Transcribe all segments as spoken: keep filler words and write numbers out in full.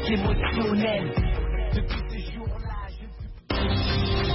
choc émotionnel. Depuis ce jour-là, je suis...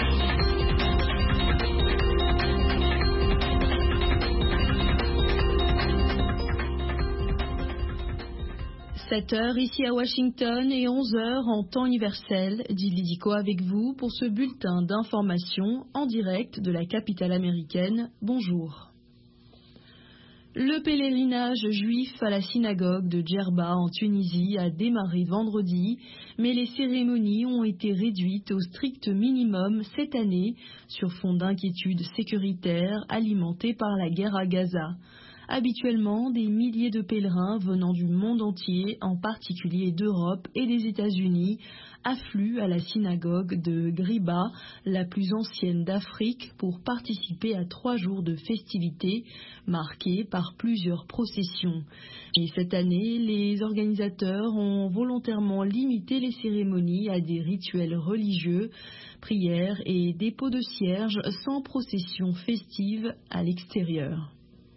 sept heures ici à Washington et onze heures en temps universel. Djily Dicko avec vous pour ce bulletin d'information en direct de la capitale américaine. Bonjour. Le pèlerinage juif à la synagogue de Djerba en Tunisie a démarré vendredi, mais les cérémonies ont été réduites au strict minimum cette année sur fond d'inquiétudes sécuritaires alimentées par la guerre à Gaza. Habituellement, des milliers de pèlerins venant du monde entier, en particulier d'Europe et des États-Unis, affluent à la synagogue de Griba, la plus ancienne d'Afrique, pour participer à trois jours de festivités marquées par plusieurs processions. Et cette année, les organisateurs ont volontairement limité les cérémonies à des rituels religieux, prières et dépôts de cierges sans procession festive à l'extérieur.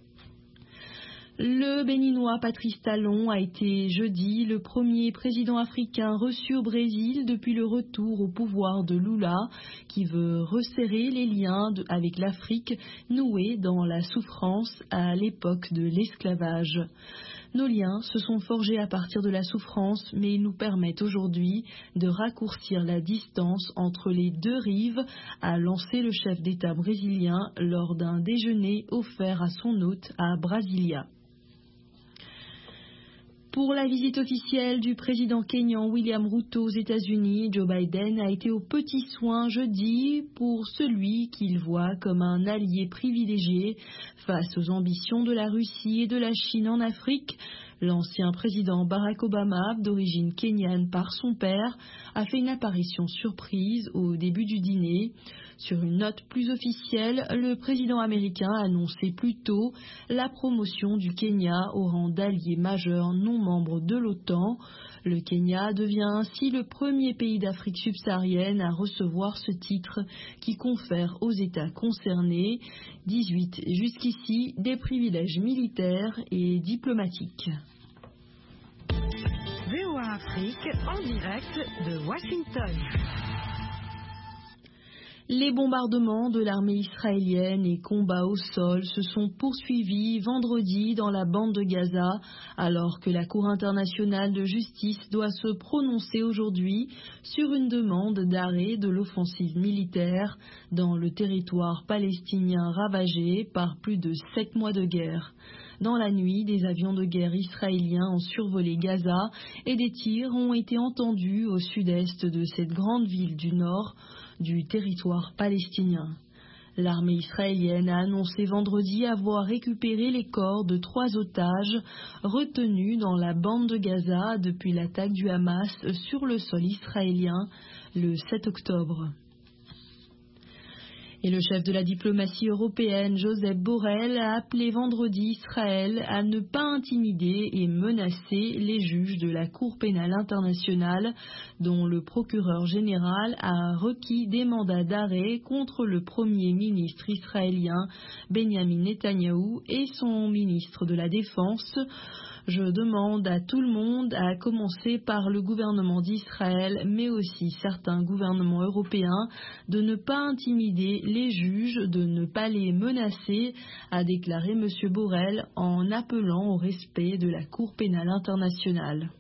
Le Béninois Patrice Talon a été jeudi le premier président africain reçu au Brésil depuis le retour au pouvoir de Lula, qui veut resserrer les liens de, avec l'Afrique noués dans la souffrance à l'époque de l'esclavage. Nos liens se sont forgés à partir de la souffrance, mais ils nous permettent aujourd'hui de raccourcir la distance entre les deux rives, a lancé le chef d'État brésilien lors d'un déjeuner offert à son hôte à Brasilia. Pour la visite officielle du président kényan William Ruto aux États-Unis, Joe Biden a été aux petits soins jeudi pour celui qu'il voit comme un allié privilégié face aux ambitions de la Russie et de la Chine en Afrique. L'ancien président Barack Obama, d'origine kenyane par son père, a fait une apparition surprise au début du dîner. Sur une note plus officielle, le président américain a annoncé plus tôt la promotion du Kenya au rang d'allié majeur non membre de l'OTAN. Le Kenya devient ainsi le premier pays d'Afrique subsaharienne à recevoir ce titre qui confère aux États concernés, dix-huit jusqu'ici, des privilèges militaires et diplomatiques. V O A Afrique en direct de Washington. Les bombardements de l'armée israélienne et combats au sol se sont poursuivis vendredi dans la bande de Gaza, alors que la Cour internationale de justice doit se prononcer aujourd'hui sur une demande d'arrêt de l'offensive militaire dans le territoire palestinien ravagé par plus de sept mois de guerre. Dans la nuit, des avions de guerre israéliens ont survolé Gaza et des tirs ont été entendus au sud-est de cette grande ville du nord du territoire palestinien. L'armée israélienne a annoncé vendredi avoir récupéré les corps de trois otages retenus dans la bande de Gaza depuis l'attaque du Hamas sur le sol israélien le sept octobre. Et le chef de la diplomatie européenne, Josep Borrell, a appelé vendredi Israël à ne pas intimider et menacer les juges de la Cour pénale internationale, dont le procureur général a requis des mandats d'arrêt contre le premier ministre israélien Benjamin Netanyahou et son ministre de la Défense. Je demande à tout le monde, à commencer par le gouvernement d'Israël, mais aussi certains gouvernements européens, de ne pas intimider les juges, de ne pas les menacer, a déclaré M. Borrell en appelant au respect de la Cour pénale internationale.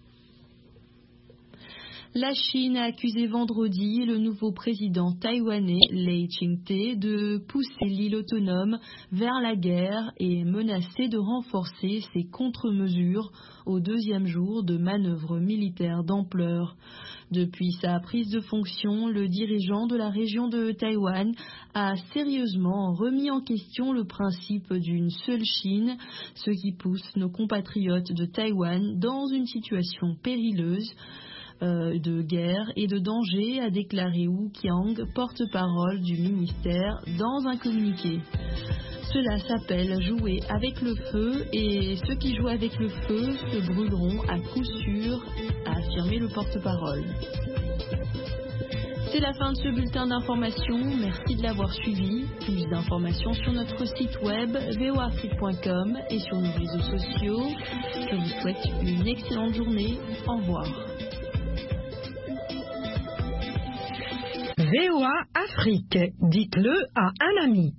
La Chine a accusé vendredi le nouveau président taïwanais Lai Ching-te de pousser l'île autonome vers la guerre et menacé de renforcer ses contre-mesures au deuxième jour de manœuvres militaires d'ampleur. Depuis sa prise de fonction, le dirigeant de la région de Taïwan a sérieusement remis en question le principe d'une seule Chine, ce qui pousse nos compatriotes de Taïwan dans une situation périleuse Euh, de guerre et de danger, a déclaré Wu Qiang, porte-parole du ministère, dans un communiqué. Cela s'appelle jouer avec le feu et ceux qui jouent avec le feu se brûleront à coup sûr, a affirmé le porte-parole. C'est la fin de ce bulletin d'information. Merci de l'avoir suivi. Plus d'informations sur notre site web v o afrique point com et sur nos réseaux sociaux. Je vous souhaite une excellente journée. Au revoir. V O A Afrique, dites-le à un ami.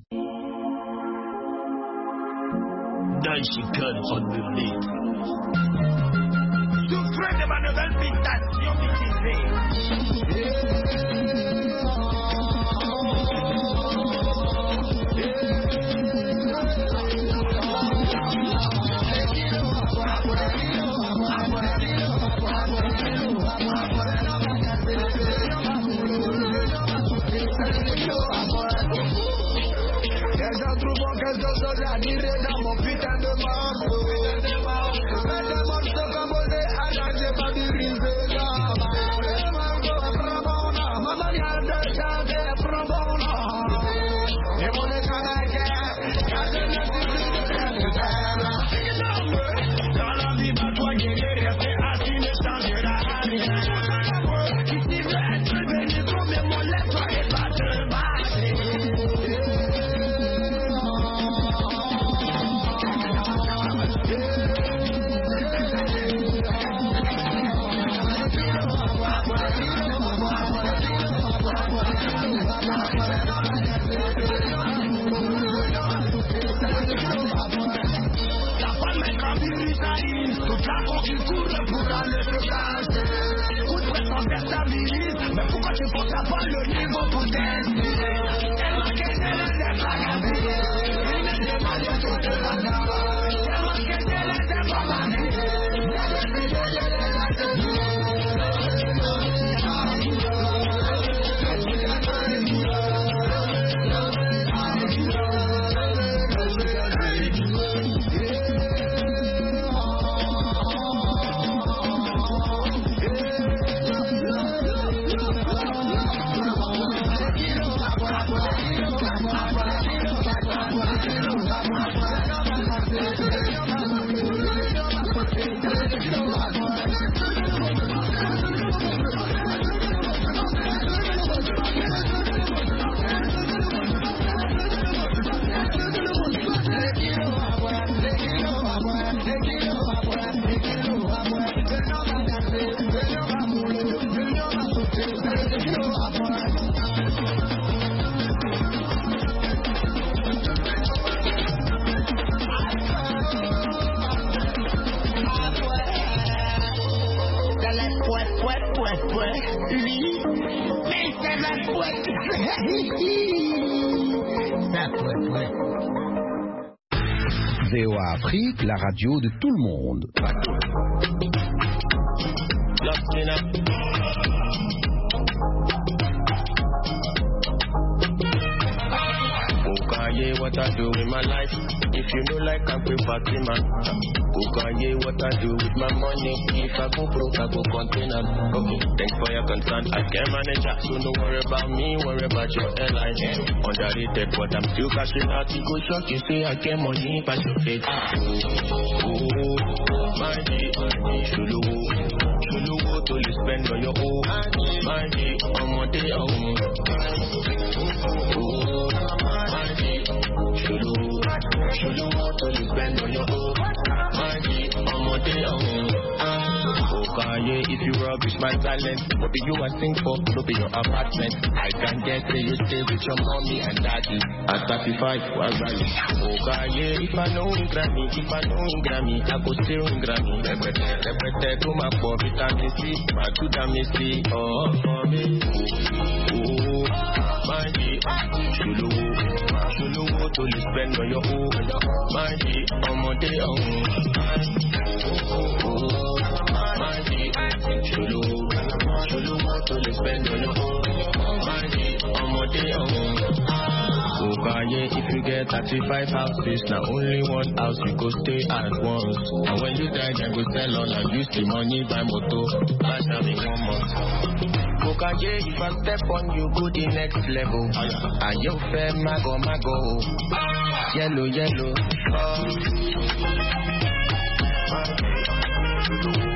Deutsche Köln von Berlin. Souffrez de ma nouvelle invitation d'utiliser. Les gens trouvent que je suis admiré dans mon putain de morceau. Mais des morceaux composés à la j'ai pas dirisé. Ma manière de chanter est trop bonne. Et mon écran à guerre, car je ne suis plus de faire. Dans la vie, ma toi qui est resté assis ne changera rien. Si tu veux être venu, combien mon lait, toi et pas te battre. Toute la porte du cours pour aller se cacher. Outre sans faire ta milice, mais pourquoi tu penses à pas le niveau pour t'aider? Elle m'a quitté le défragabé. Il ne s'est pas du tout de la cave. Elle m'a quitté le défragabé. Elle m'a quitté le défragabé. V O A Afrique, la radio de tout le monde. Kanye, what I do with my life. If you know like I'm a party man. Kanye, what I do with my money. If I go broke, I go container. Okay, thanks for your concern. I can manage that, so don't worry about me, worry about your airline. Underrated, but I'm still cashing out. You go shock, you say I get money, but your face. Oh, oh, my G, Shulu, Shulu, to you spend on your own. My G, I'm on day, oh, Shulu, Shulu, to you spend on your own. My G, I'm on day, oh, Kanye, if you rubbish my talent, what be you I sing for? No be your apartment. I can get say you stay with your mommy and daddy. At thirty-five, what's that? Oh Kanye, if I know in Grammy, if I know in Grammy, I go still in Grammy. Repete, repete, to my poor vitamin C, my good vitamin C. Oh, for me, oh, my G, Shulu, Shulu, to you spend on your own. My G, I'm on day, oh, oh. Shulu, Shulu, to the spend on your own. Money, I'm on day on. Oh, Kanye, if you get thirty-five houses, now only one house you go stay at once. And when you die, then go sell all and use the money buy motor. Buy them in one month. Oh, Kanye, if I step on you, go the next level. And you fair, mago, mago. Yellow, yellow. Oh.